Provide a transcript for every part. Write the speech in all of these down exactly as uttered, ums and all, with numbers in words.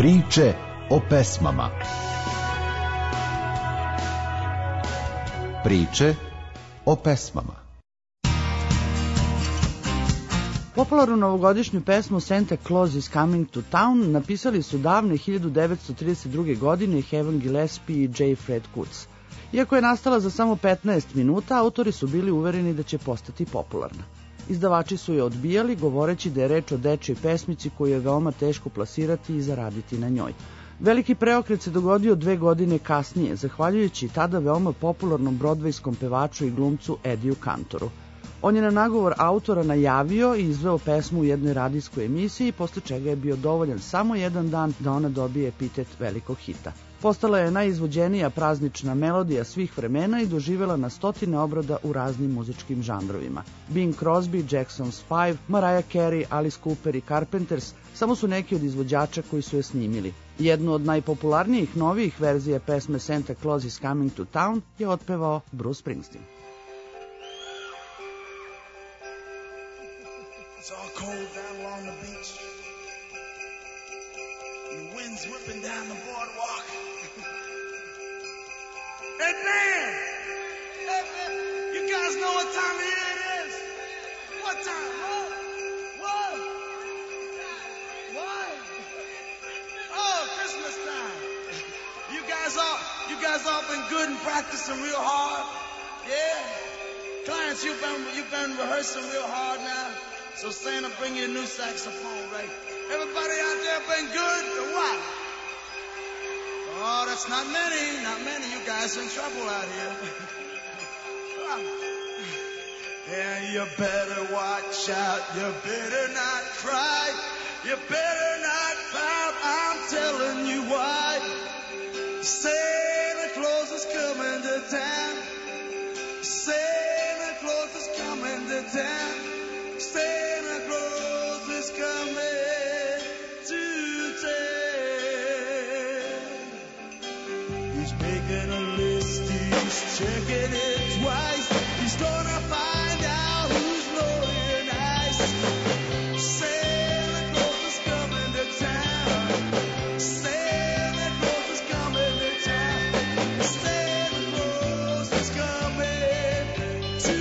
Priče o pesmama. Priče o pesmama. Popularnu novogodišnju pesmu Santa Claus is Coming to Town napisali su davne hiljadu devetsto trideset druge. godine Heaven Gillespie i J. Fred Kutz. Iako je nastala za samo petnaest minuta, autori su bili uvereni da će postati popularna. Izdavači su je odbijali, govoreći da je reč o dečjoj pesmici koju je veoma teško plasirati i zaraditi na njoj. Veliki preokret se dogodio dve godine kasnije, zahvaljujući tada veoma popularnom brodvejskom pevaču i glumcu Eddieju Cantoru. On je na nagovor autora najavio i izveo pesmu u jednoj radijskoj emisiji, posle čega je bio dovoljan samo jedan dan da ona dobije epitet velikog hita. Postala je najizvođenija praznična melodija svih vremena i doživjela na stotine obrada u raznim muzičkim žanrovima. Bing Crosby, Jackson's Five, Mariah Carey, Alice Cooper i Carpenters samo su neki od izvođača koji su je snimili. Jednu od najpopularnijih novijih verzija pesme Santa Claus is Coming to Town je otpevao Bruce Springsteen. It's all cold down along the beach. And the wind's whipping down the boardwalk. Hey man! Hey man! You guys know what time of year it is? What time? What? What? What? Oh, Christmas time. You guys all, you guys all been good and practicing real hard? Yeah? Clients, you've been, you've been rehearsing real hard now. So Santa, bring you a new saxophone, right? Everybody out there been good or what? Oh, that's not many, not many. You guys in trouble out here. Yeah, you better watch out. You better not cry. You better not pout. I'm telling you why. Santa Claus is coming to town. Santa Claus is coming to town. Santa Claus is coming to town. He's making a list, he's checking it twice. He's gonna find out who's naughty and nice. Santa Claus is coming to town. Santa Claus is coming to town. Santa Claus is coming to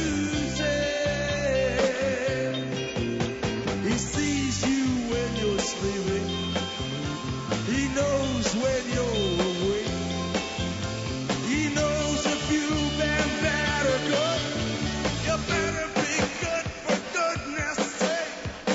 town. He sees you when you're sleeping. He knows when you're awake. He knows if you've been bad or good. You better be good for goodness sake.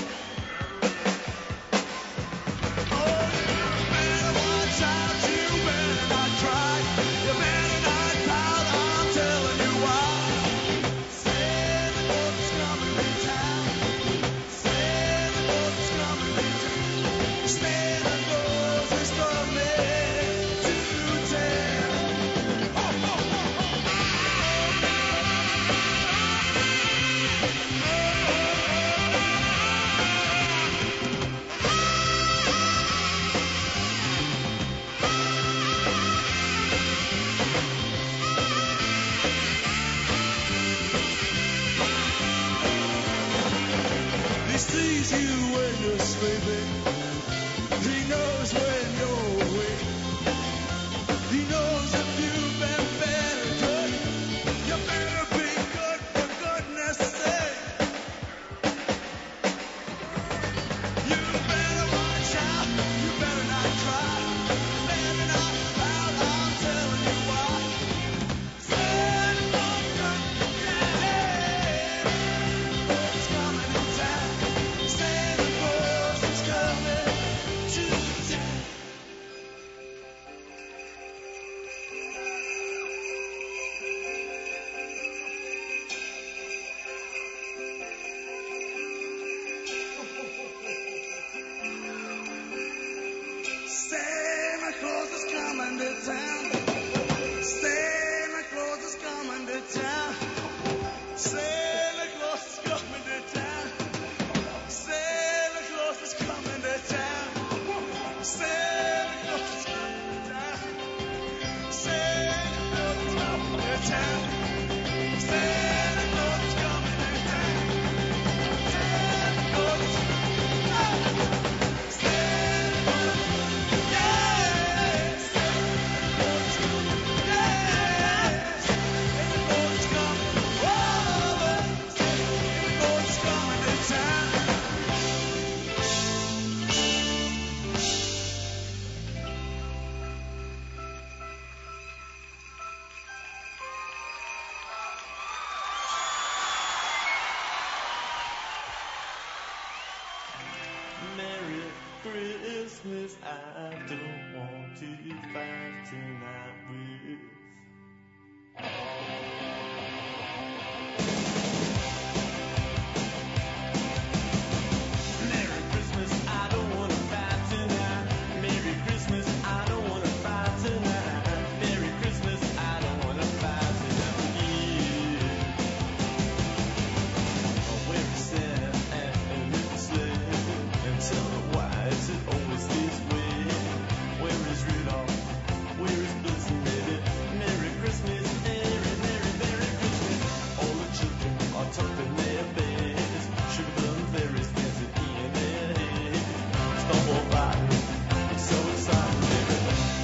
Oh, you better watch out. You better not cry. You better not pout. I'm telling you why. Santa Claus is coming to town. Santa Claus is coming to town. Santa Claus is coming to town. Ho, ho, ho, ho. He sees you when you're sleeping. He knows when you're awake. He knows if you've been bad or good. You better be good for goodness sake. You better watch out. You better not cry. You better not pout. I'm telling you why. Santa Claus is coming to town. Santa Claus is coming to town. Santa Claus is coming to town. Santa Claus is coming to town. Santa Claus is coming to town. Santa Claus is coming to town. Santa Claus is coming to town. Santa Claus is coming to town. Santa Claus is coming to town. Santa Claus is coming to town. Santa Claus. Yeah. Christmas I don't want to fight tonight with. Merry Christmas, I don't want to fight tonight. Merry Christmas, I don't want to fight tonight. Merry Christmas, I don't want to fight tonight with you. Where is Santa and little sleigh? And tell me why is it always this way? Where is Rudolph? Where is Blitzen, baby? Merry Christmas, Merry, Merry, Merry Christmas. All the children are tucked in their beds. Sugar plum fairies dancing in their heads. Snowball fighting, it's so exciting, baby.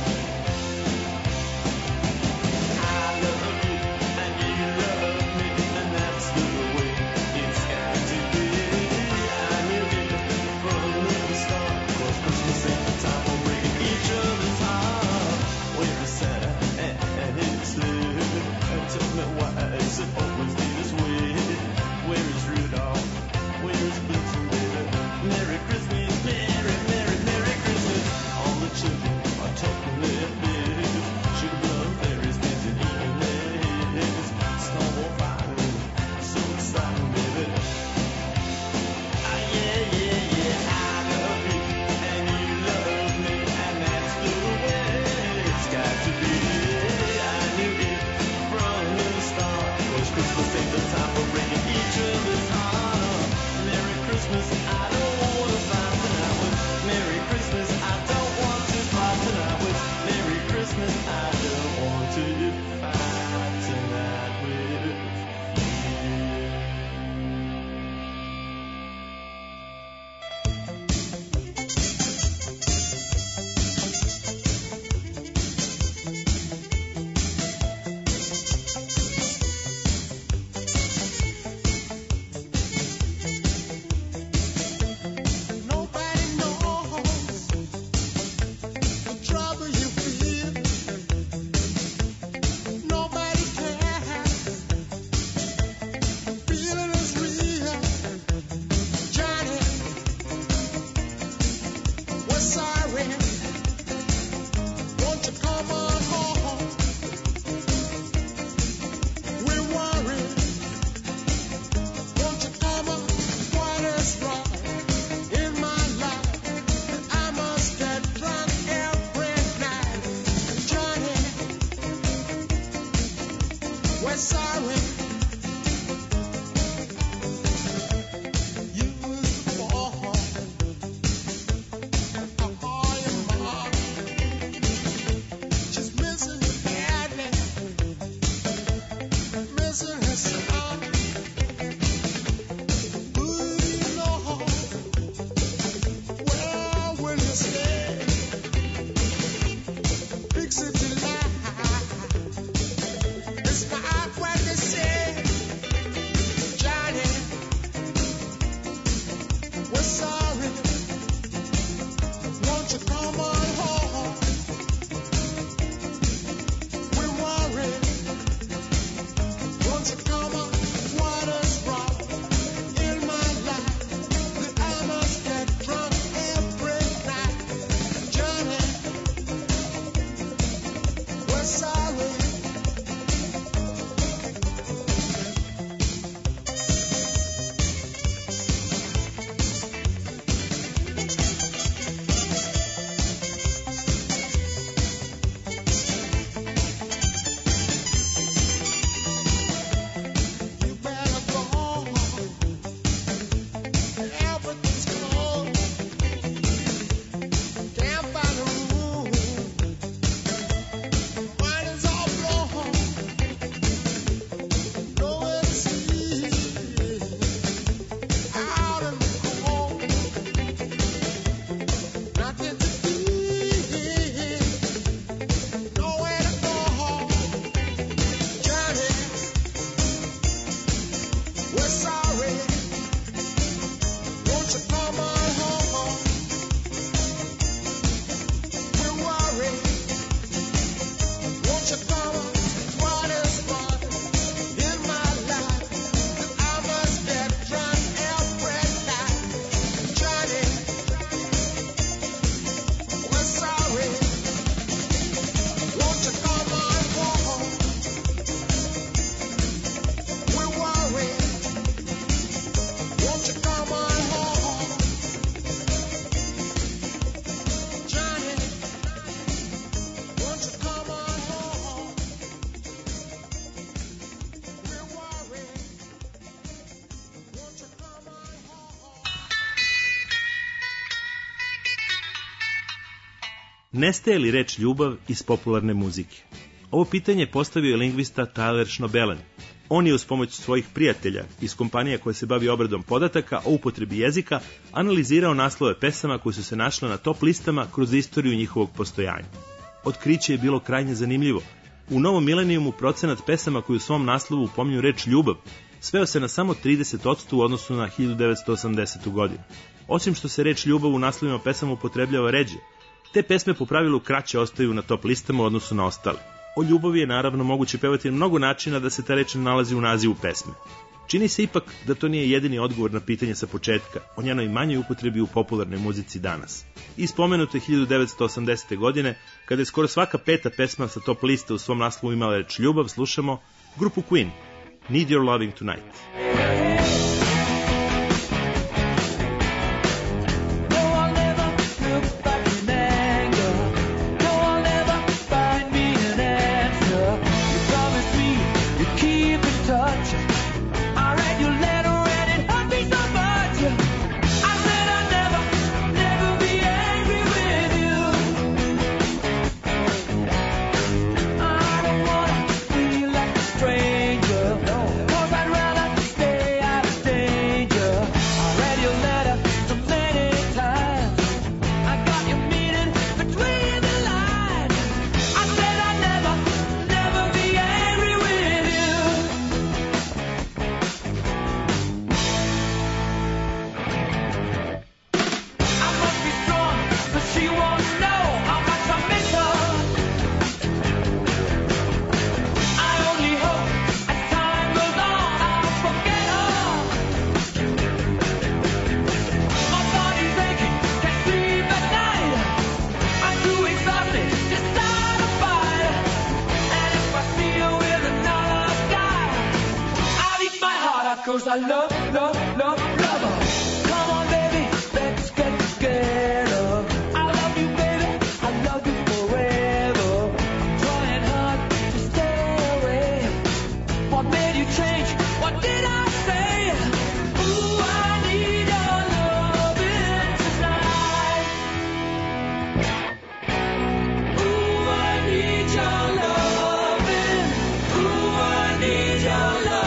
I love you, and you love me, and that's the way it's got to be. I knew it from the start, 'cause Christmas ain't the time for breaking each other's heart. Where is Santa and his sleigh? And tell me why is it always this way? Where is Rudolph? Where is Blitzen, baby? Merry Christmas, Merry, Merry, Merry Christmas. All the children are talking their beds. Sugar plum fairies dancing in their heads. Snowball fighting, so exciting, baby. Ah, yeah, yeah, yeah, I love you, and you love me, and that's the way it's got to be. I knew it from the start, 'cause Christmas ain't the time for breaking each other's heart. Merry Christmas, I don't want to fight tonight with. Merry Christmas, I don't want to fight tonight with. Merry Christmas, I don't want to fight tonight with you. Nobody knows the trouble you feel. Nobody cares. The feeling is real. Johnny, we're sorry. Won't you come on home? We're worried. Won't you come on? What is wrong in my life? I must get drunk every night. Johnny, we're sorry. You was born to call your mom. She's missing you badly, missing her son. Who do you know? Where will you stay? Fix it to life. It's not what they say. Johnny, we're sorry. Won't you come on home? We're worried. Won't you come on? What is wrong in my life? That I must get drunk every night. Johnny, we're sorry. Nestaje li reč ljubav iz popularne muzike? Ovo pitanje postavio je lingvista Tyler Schnobelen. On je uz pomoć svojih prijatelja iz kompanije koja se bavi obradom podataka o upotrebi jezika analizirao naslove pesama koje su se našle na top listama kroz istoriju njihovog postojanja. Otkriće je bilo krajnje zanimljivo. U novom milenijumu procenat pesama koji u svom naslovu pominju reč ljubav sveo se na samo trideset posto u odnosu na hiljadu devetsto osamdesetu. godinu. Osim što se reč ljubav u naslovima pesama upotrebljava ređe, te pesme po pravilu kraće ostaju na top listama u odnosu na ostale. O ljubavi je naravno moguće pevati na mnogo načina da se ta reč ne nalazi u nazivu pesme. Čini se ipak da to nije jedini odgovor na pitanje sa početka o njenoj manjoj upotrebi u popularnoj muzici danas. I spomenute hiljadu devetsto osamdesete. godine, kada je skoro svaka peta pesma sa top liste u svom naslovu imala reč ljubav, slušamo grupu Queen, Need Your Loving Tonight. Cause I love, love, love, love her. Come on, baby, let's get together. I love you, baby, I love you forever. I'm trying hard to stay away. What made you change? What did I say? Ooh, I need your loving tonight. Ooh, I need your loving. Ooh, I need your loving.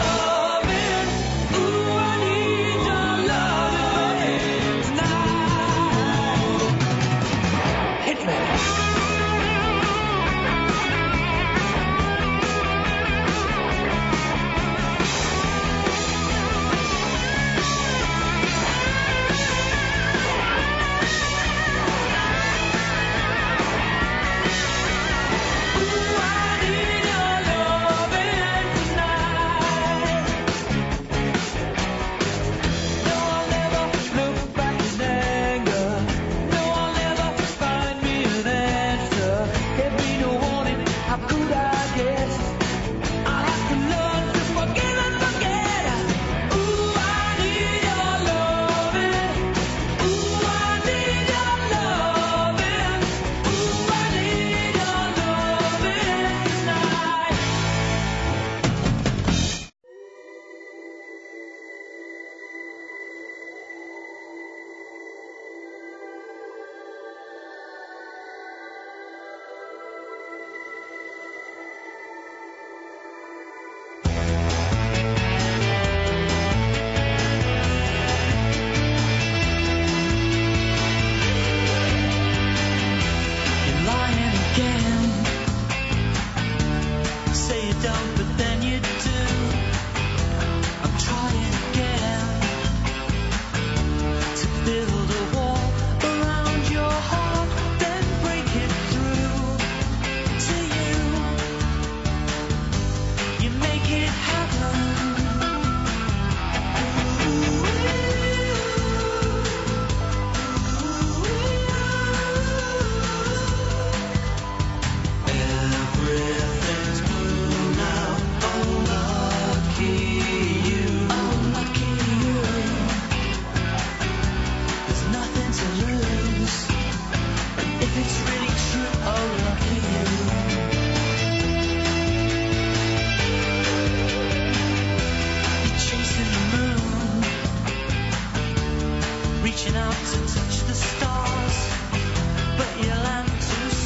Reaching out to touch the stars, but you land too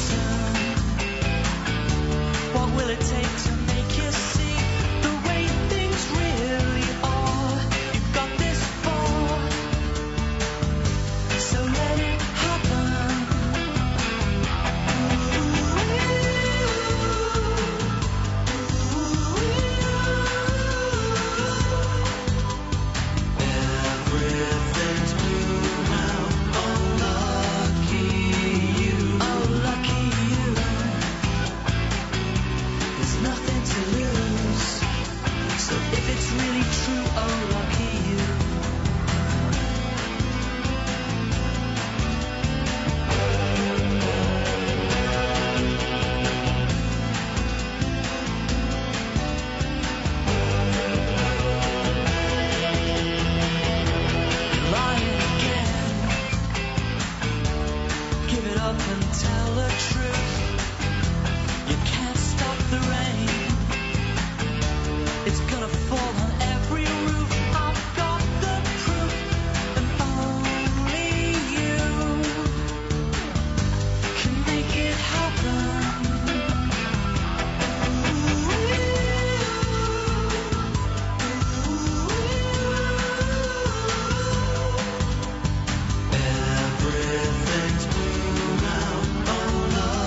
Give it up and tell the truth. You can't stop the rain. It's gonna fall on every roof. I've got the proof, and only you can make it happen. Everything's blue now. Oh no.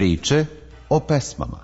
Priče o pesmama.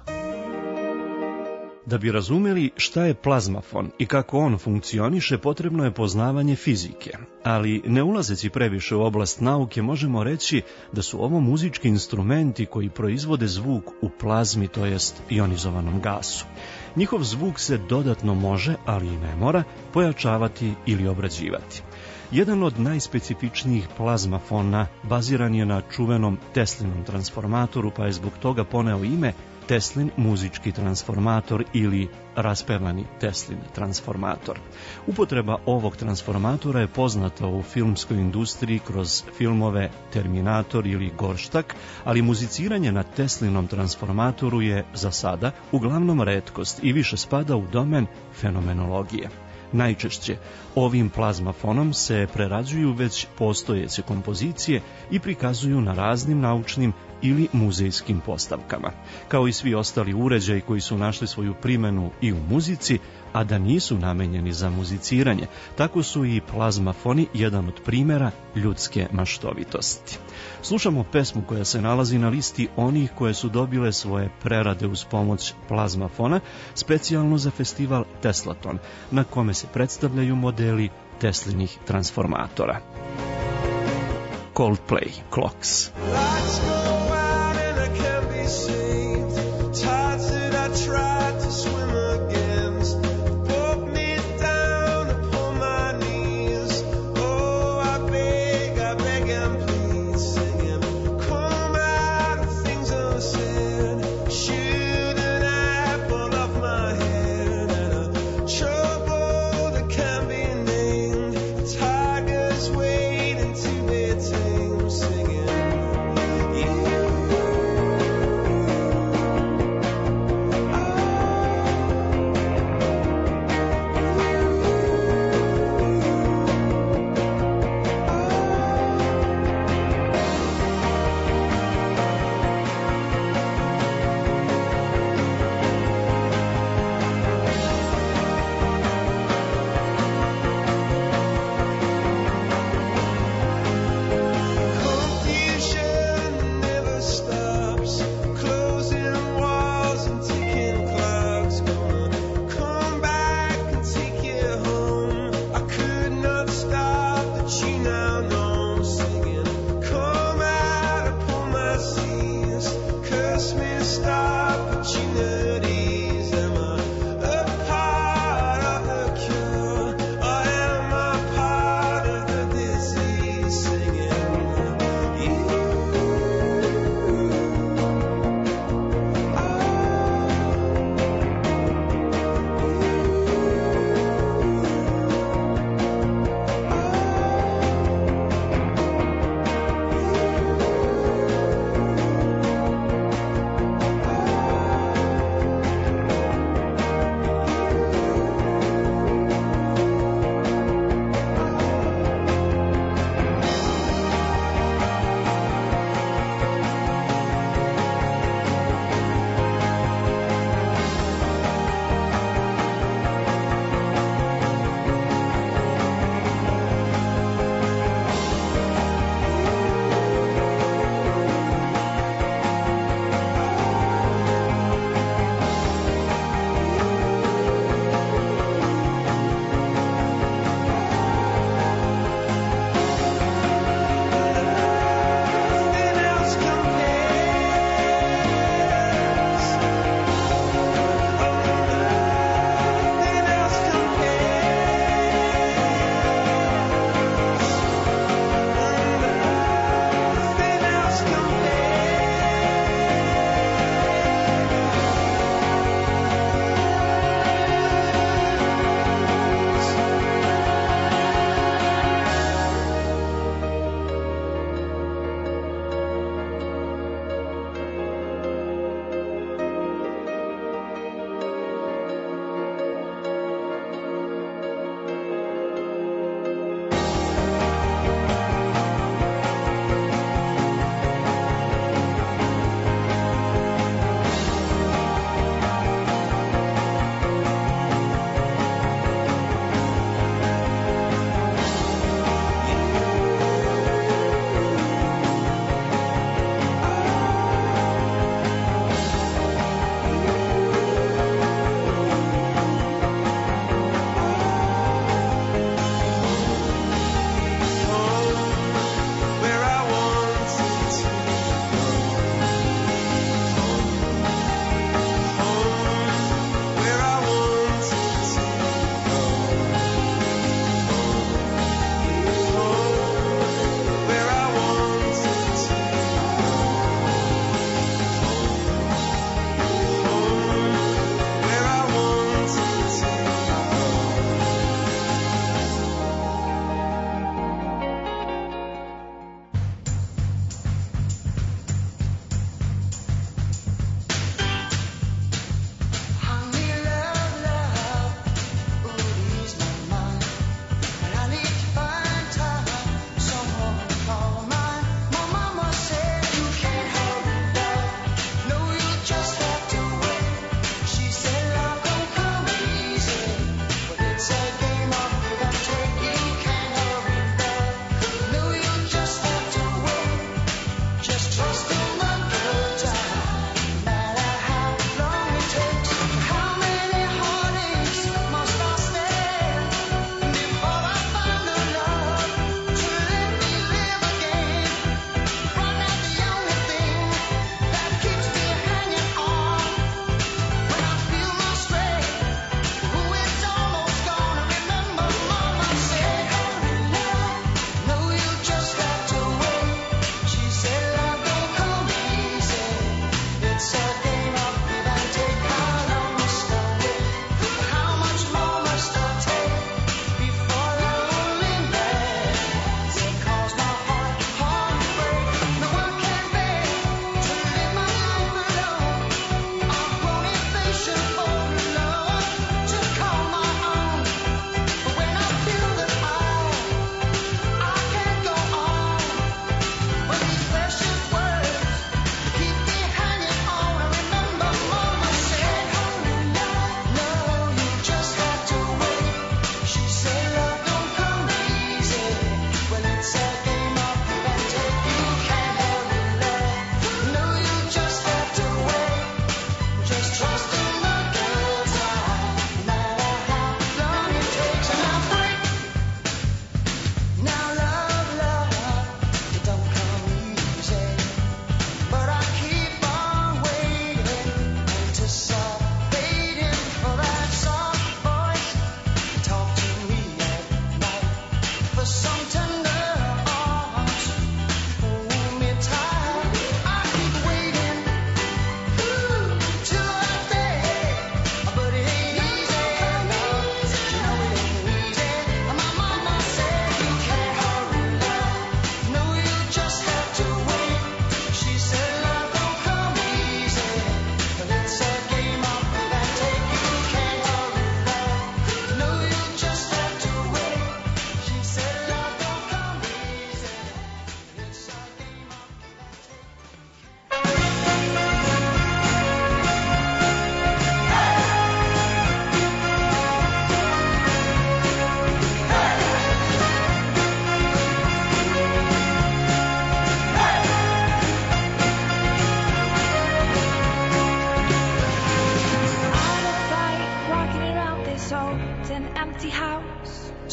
Da bi razumeli šta je plazmafon i kako on funkcioniše, potrebno je poznavanje fizike. Ali ne ulazeći previše u oblast nauke, možemo reći da su ovo muzički instrumenti koji proizvode zvuk u plazmi, to jest ionizovanom gasu. Njihov zvuk se dodatno može, ali i ne mora, pojačavati ili obrađivati. Jedan od najspecifičnijih plazmafona baziran je na čuvenom Teslinom transformatoru, pa je zbog toga poneo ime Teslin muzički transformator ili raspevani Teslin transformator. Upotreba ovog transformatora je poznata u filmskoj industriji kroz filmove Terminator ili Gorštak, ali muziciranje na Teslinom transformatoru je za sada uglavnom retkost i više spada u domen fenomenologije. Najčešće ovim plazmafonom se prerađuju već postojeće kompozicije i prikazuju na raznim naučnim ili muzejskim postavkama. Kao i svi ostali uređaji koji su našli svoju primenu i u muzici, a da nisu namenjeni za muziciranje, tako su i plazmafoni jedan od primjera ljudske maštovitosti. Slušamo pesmu koja se nalazi na listi onih koje su dobile svoje prerade uz pomoć plazmafona, specijalno za festival Teslaton, na kome se predstavljaju modeli Teslinih transformatora. Coldplay, Clocks. Lights go out and I can't be saved. Tides that I tried to swim against pulled me down upon my knees. Oh, I beg, I beg and please, singing, come out of things unsaid. Shoot an apple off my head and a trouble that can't be named. The tiger's waiting to be tamed, singing. You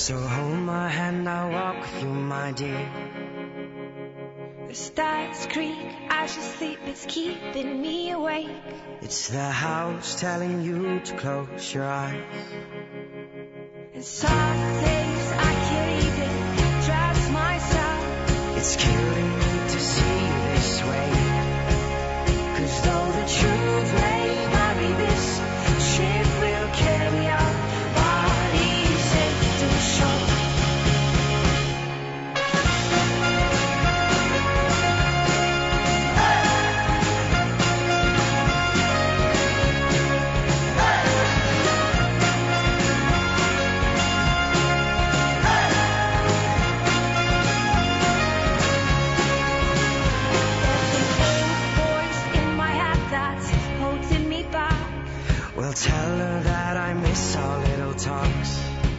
So hold my hand, I'll walk with you, my dear. The stars creak, I should sleep, it's keeping me awake. It's the house telling you to close your eyes. And some days I can't even trust myself. It's killing me to see you this way. 'Cause though the truth may vary, this ship will carry our bodies safe to shore. Well, tell her that I miss our little talks.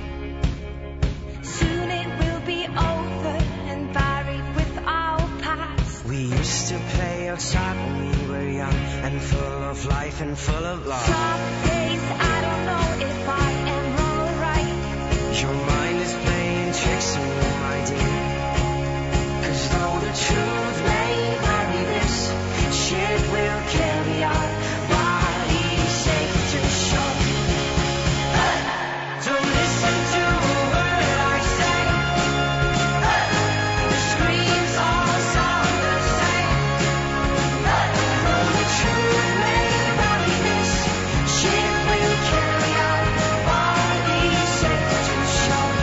Soon it will be over and buried with our past. We used to play outside when we were young and full of life and full of love. Some days I don't know if I am wrong or right. Your mind is playing tricks on you, my dear. 'Cause though the truth may vary, this ship will carry our bodies safe to shore. Don't listen to a word I say. The screams all sound the same. Though the truth may vary, this ship will carry our bodies safe to shore.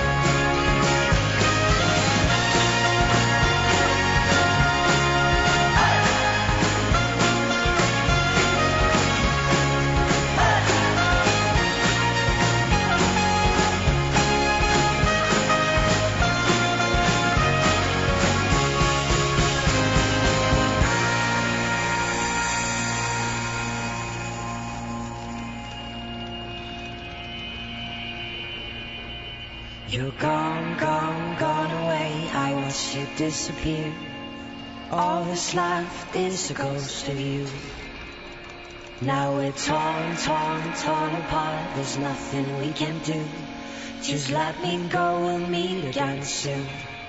You're gone, gone, gone away. I watched you disappear. All that's left is a ghost of you. Now we're torn, torn, torn apart. There's nothing we can do. Just let me go, we'll meet again soon.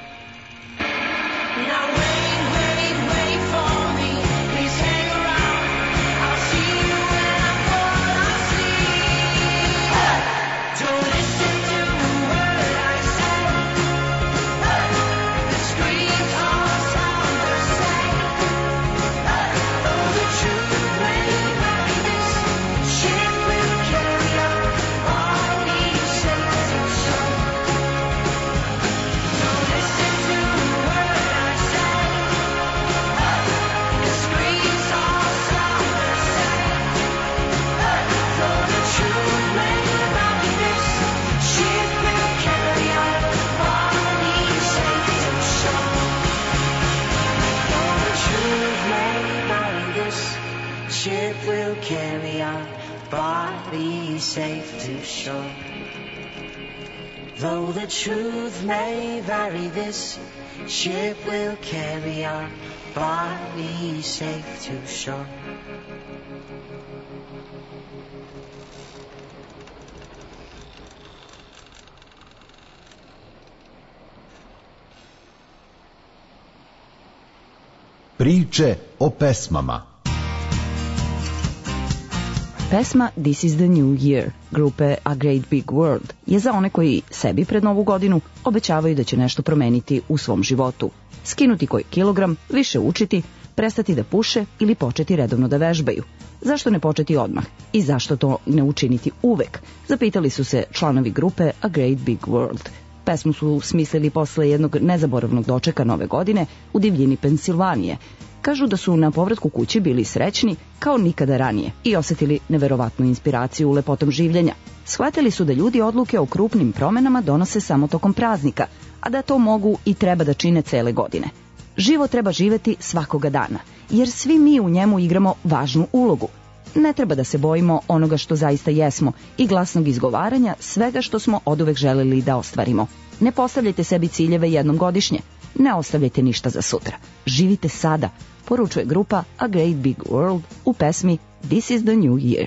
Now wait, wait, wait for me. Please hang around. I'll see you when I fall asleep. Don't listen to a word I say. The screams all sound the same. Though the truth may vary, this ship will carry our bodies safe to shore. Don't listen to a word I say. The screams all sound the same. Though the truth may vary, this ship will carry our bodies safe to shore. Though the truth may vary, this ship will carry our bodies safe to shore. Though the truth may vary, this ship will carry our bodies safe to shore. Priče o pesmama. Pesma This is the New Year grupe A Great Big World je za one koji sebi pred novu godinu obećavaju da će nešto promeniti u svom životu. Skinuti koji kilogram, više učiti, prestati da puše ili početi redovno da vežbaju. Zašto ne početi odmah? I zašto to ne učiniti uvek? Zapitali su se članovi grupe A Great Big World. Pesmu su smislili posle jednog nezaboravnog dočeka nove godine u divljini Pensilvanije. Kažu da su na povratku kući bili srećni kao nikada ranije i osetili neverovatnu inspiraciju u lepotom življenja. Shvatili su da ljudi odluke o krupnim promenama donose samo tokom praznika, a da to mogu i treba da čine cele godine. Život treba živeti svakoga dana, jer svi mi u njemu igramo važnu ulogu. Ne treba da se bojimo onoga što zaista jesmo i glasnog izgovaranja svega što smo oduvek želeli da ostvarimo. Ne postavljajte sebi ciljeve jednom godišnje. Ne ostavljajte ništa za sutra. Živite sada, poručuje grupa A Great Big World u pesmi This is the New Year.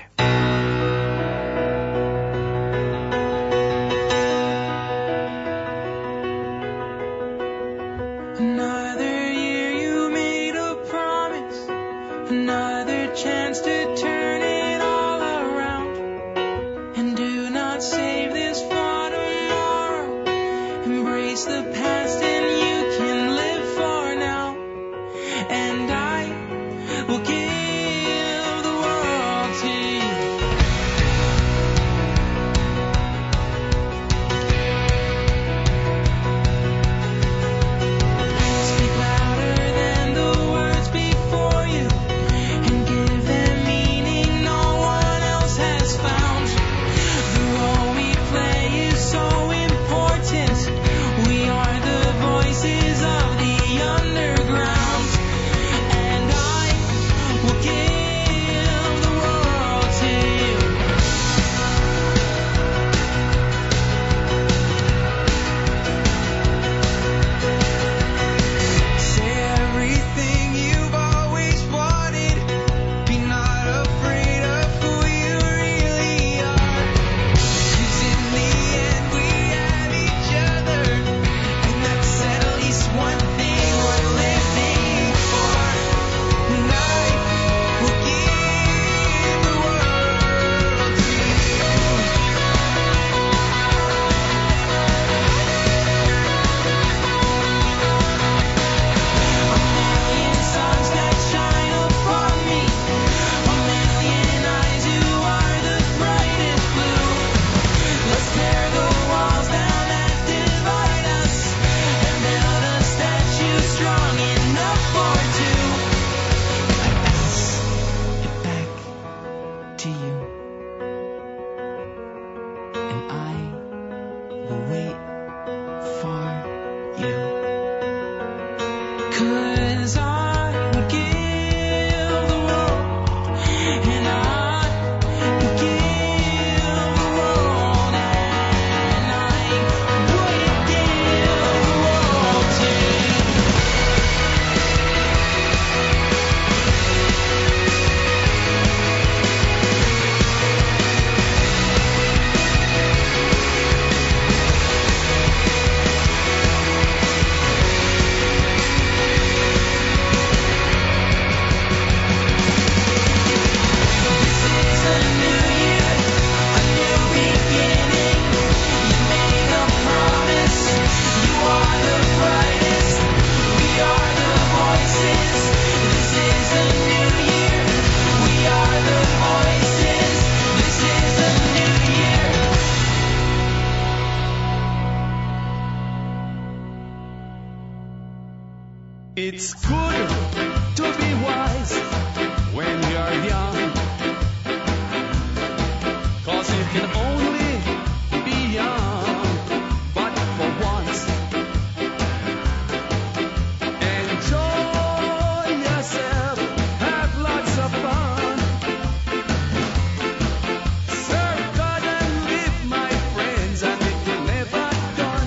to you, and I will wait for you. 'Cause I would give the world, and I would give the world, and I would give the world to you. It's good to be wise when you're young, 'cause you can only be young, but for once. Enjoy yourself, have lots of fun. Serve God and live, my friends, and it will never done.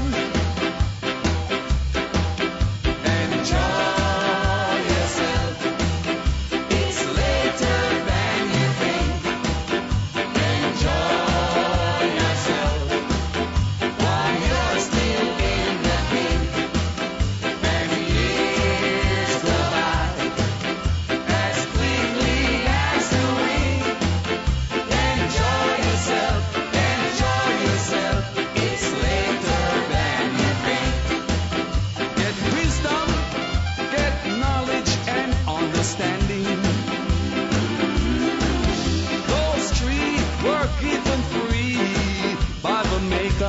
Enjoy yourself, it's later than you think. Enjoy yourself while you're still in the pink. Many years go by as quickly as the wind. Enjoy yourself, enjoy yourself, it's later than you think. Get wisdom, get knowledge and understanding. Those three were given free by the Maker.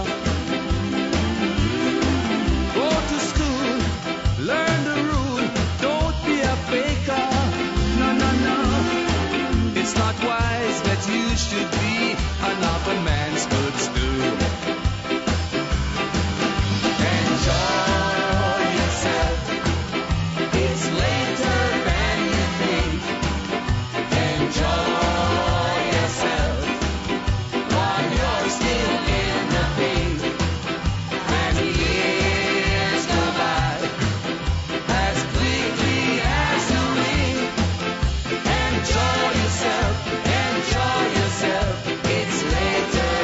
Go to school, learn the rule, don't be a faker. No, no, no, it's not wise that you should be another man's good stool. Enjoy yourself, it's later than you think. Enjoy yourself while you're still in the pink. Many years go by as quickly as the wind. Enjoy yourself, enjoy yourself, it's later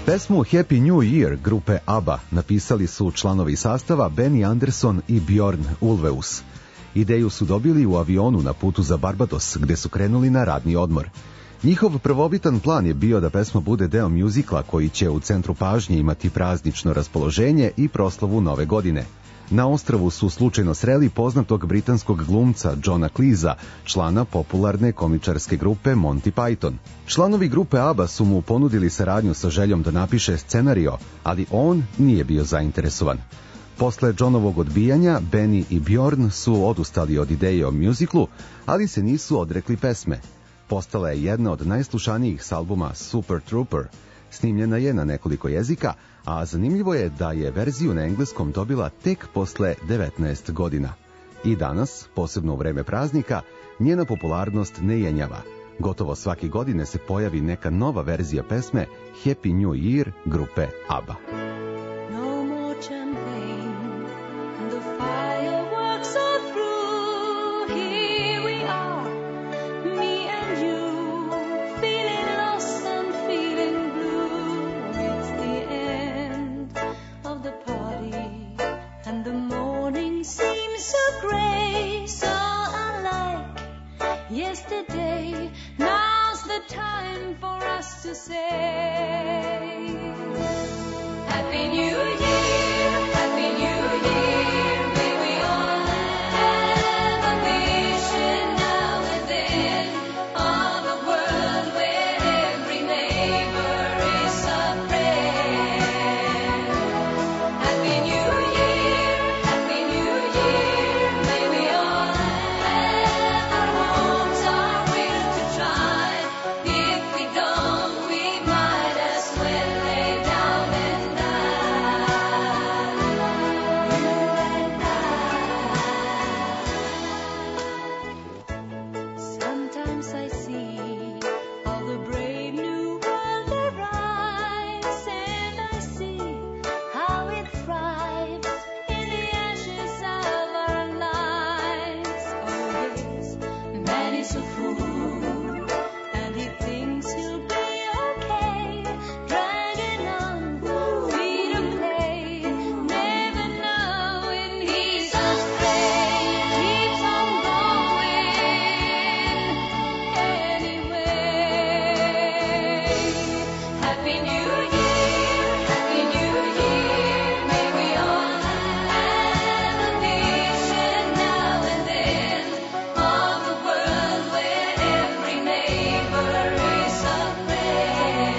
Pesmu Happy New Year grupe ABBA napisali su članovi sastava Benny Andersson i Bjorn Ulvaeus. Ideju su dobili u avionu na putu za Barbados, gde su krenuli na radni odmor. Njihov prvobitan plan je bio da pesma bude deo mjuzikla koji će u centru pažnje imati praznično raspoloženje i proslavu Nove godine. Na ostrvu su slučajno sreli poznatog britanskog glumca Johna Cleesa, člana popularne komičarske grupe Monty Python. Članovi grupe ABBA su mu ponudili saradnju sa željom da napiše scenario, ali on nije bio zainteresovan. Posle Johnovog odbijanja, Benny i Bjorn su odustali od ideje o mjuziklu, ali se nisu odrekli pesme. Postala je jedna od najslušanijih s albuma Super Trooper. Snimljena je na nekoliko jezika, a zanimljivo je da je verziju na engleskom dobila tek posle devetnaest godina. I danas, posebno u vreme praznika, njena popularnost ne jenjava. Gotovo svake godine se pojavi neka nova verzija pesme Happy New Year grupe ABBA. No more champagne, and the fireworks are through. Here we are, me and you, feeling lost and feeling blue. It's the end of the party, and the morning seems so grey, so unlike yesterday. Now's the time for us to say Happy New Year, Happy New Year. May we all have a vision now and then of a world where every neighbor is a friend. Happy New Year, Happy New Year. May we all have our homes, our will to try. If we don't, we might as well lay down and die. You and I. Sometimes I see how the brave new world arrives, and I see how it thrives in the ashes of our lives. Oh yes, man is a fool, and he thinks he'll be okay, dragging on, feet of clay, never knowing he's afraid, keeps on going anyway. Happy New Year, Happy New Year. May we all have a vision now and then of a world where every neighbor is a friend.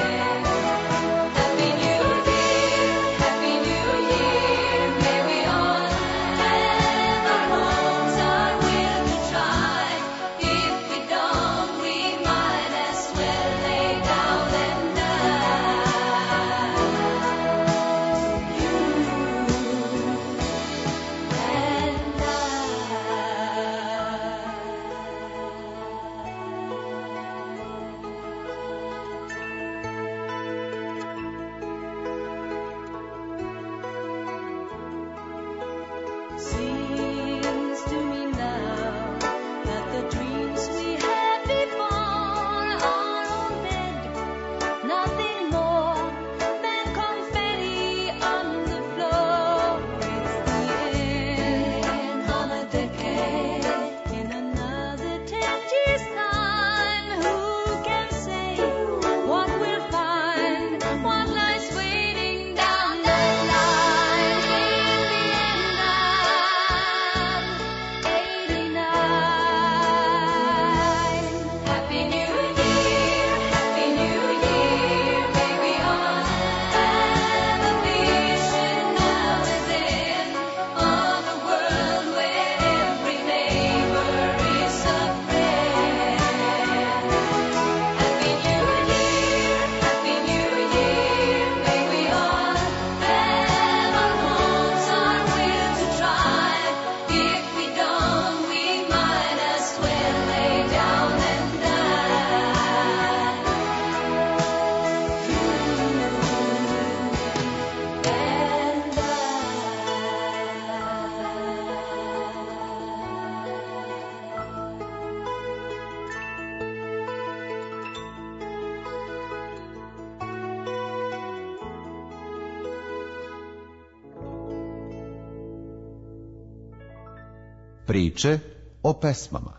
Happy New Year, Happy New Year. May we all have our homes, our will to try. If we don't, we might as well lay down and die. You and I. Seems to me now that the dreams we had before are all dead. Nothing more than confetti on the floor. It's the end of a decade. In another ten years' time, who can say what we'll find? What lies waiting down the line? In the end, I Priče o pesmama.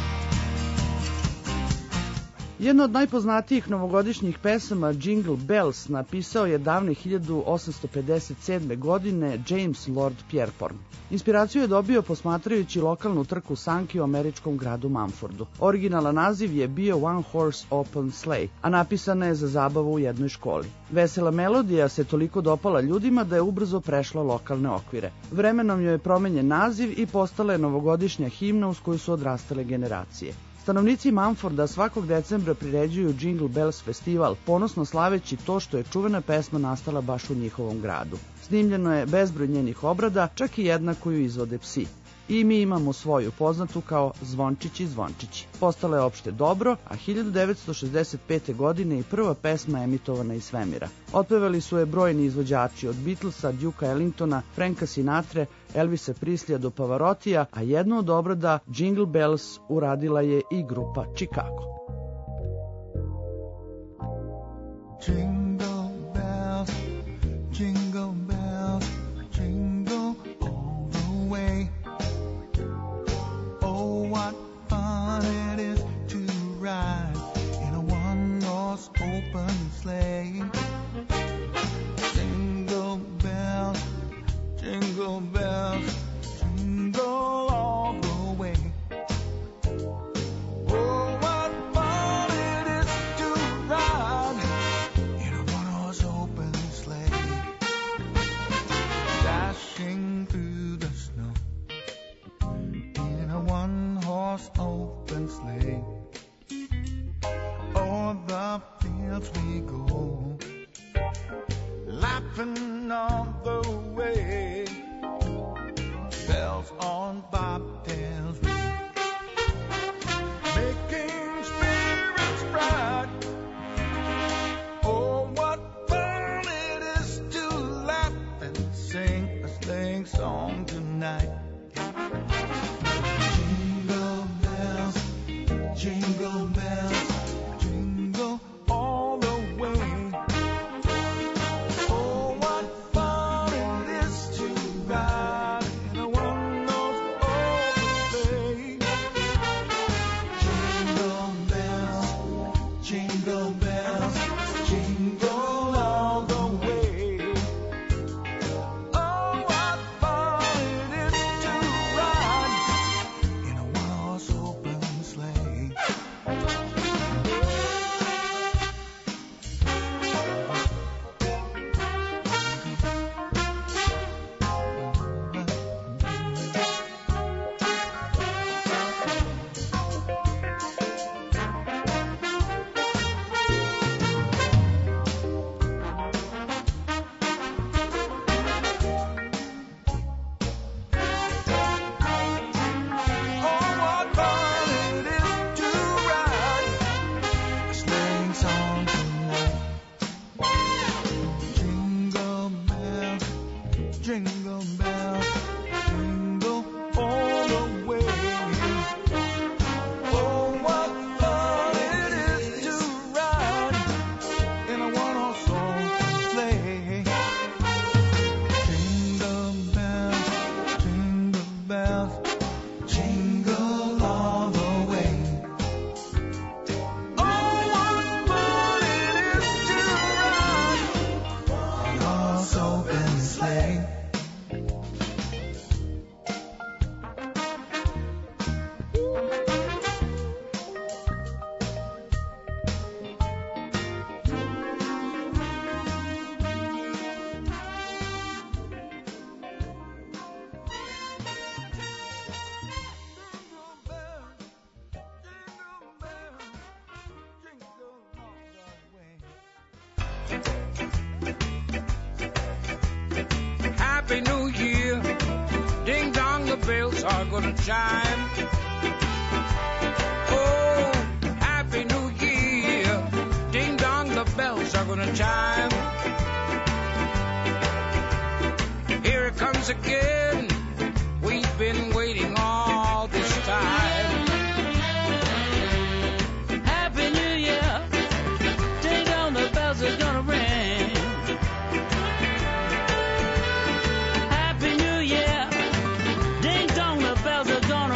Jedna od najpoznatijih novogodišnjih pesama, Jingle Bells, napisao je davne hiljadu osamsto pedeset sedme. godine James Lord Pierpont. Inspiraciju je dobio posmatrajući lokalnu trku sanki u američkom gradu Mumfordu. Originalan naziv je bio One Horse Open Sleigh, a napisana je za zabavu u jednoj školi. Vesela melodija se toliko dopala ljudima da je ubrzo prešla lokalne okvire. Vremenom joj je promenjen naziv i postala je novogodišnja himna uz koju su odrastale generacije. Stanovnici Mumforda svakog decembra priređuju Jingle Bells festival, ponosno slaveći to što je čuvena pesma nastala baš u njihovom gradu. Snimljeno je bezbroj njenih obrada, čak i jedna koju izvode psi. I mi imamo svoju, poznatu kao Zvončići, Zvončići. Postala je opšte dobro, a hiljadu devetsto šezdeset pete. godine i prva pesma emitovana iz svemira. Otpevali su je brojni izvođači, od Beatlesa, Duka Ellingtona, Franka Sinatre, Elvisa Prisleya do Pavarotija, a jednu od obrada Jingle Bells uradila je i grupa Chicago. Jingle bells, jingle bells, jingle all the way. Oh, what fun it is to ride in a one-horse open sleigh. Jingle bells, jingle bells, jingle all the way. Oh, what fun it is to ride in a one-horse open sleigh. Dashing through the snow in a one-horse open sleigh. O'er the fields we go, laughing on the way. Bells on bobtails ring, making spirits bright. Oh, what fun it is to laugh and sing a sleighing song tonight. Jingle bells, jingle bells, jingle all the way. Oh, what fun it is to ride in a one-horse open sleigh. Jingle bells, jingle bells, jingle all the way. Oh, what fun it is to ride in a one-horse open sleigh. Oh, what fun it is to ride a sleighing song tonight. Jingle bells, jingle bells, jingle all the way. Oh, what fun it is to ride in a one-horse open sleigh. Jingle bells, jingle bells, jingle all the way. Oh, what fun it is to ride in a one-horse open sleigh. Happy New Year. Ding dong, the bells are gonna chime. Oh, Happy New Year. Ding dong, the bells are gonna chime. Here it comes again. We've been waiting all this time. Happy New Year. Ding dong, the bells are gonna ring. Happy New Year. Ding dong, the bells are gonna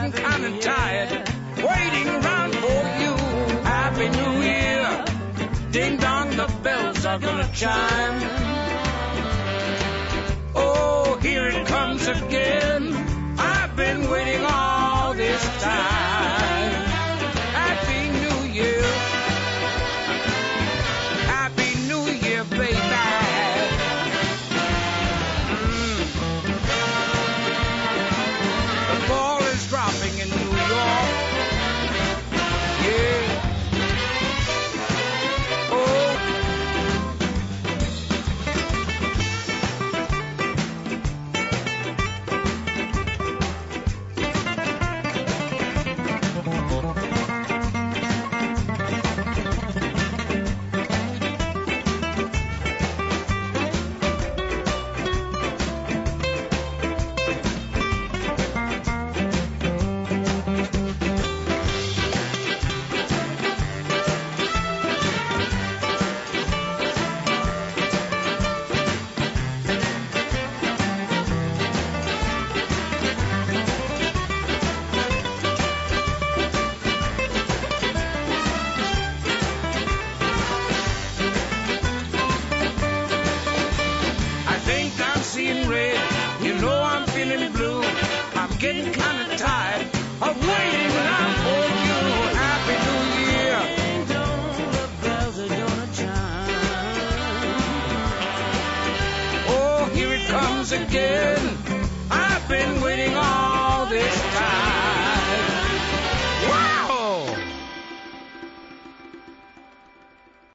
getting kind of tired waiting around for you. Happy New Year. Ding dong, the bells are gonna chime. Oh, here it comes again. I've been waiting all this time. Happy New Year. Happy New Year, baby. Mm. The ball is dropping in New York. Yeah. Oh. Seeing red, you know I'm feeling blue. I'm getting kind of tired of waiting around for you. Happy New Year. Ding dong, the bells are gonna chime. Oh, here it comes again. I've been waiting all this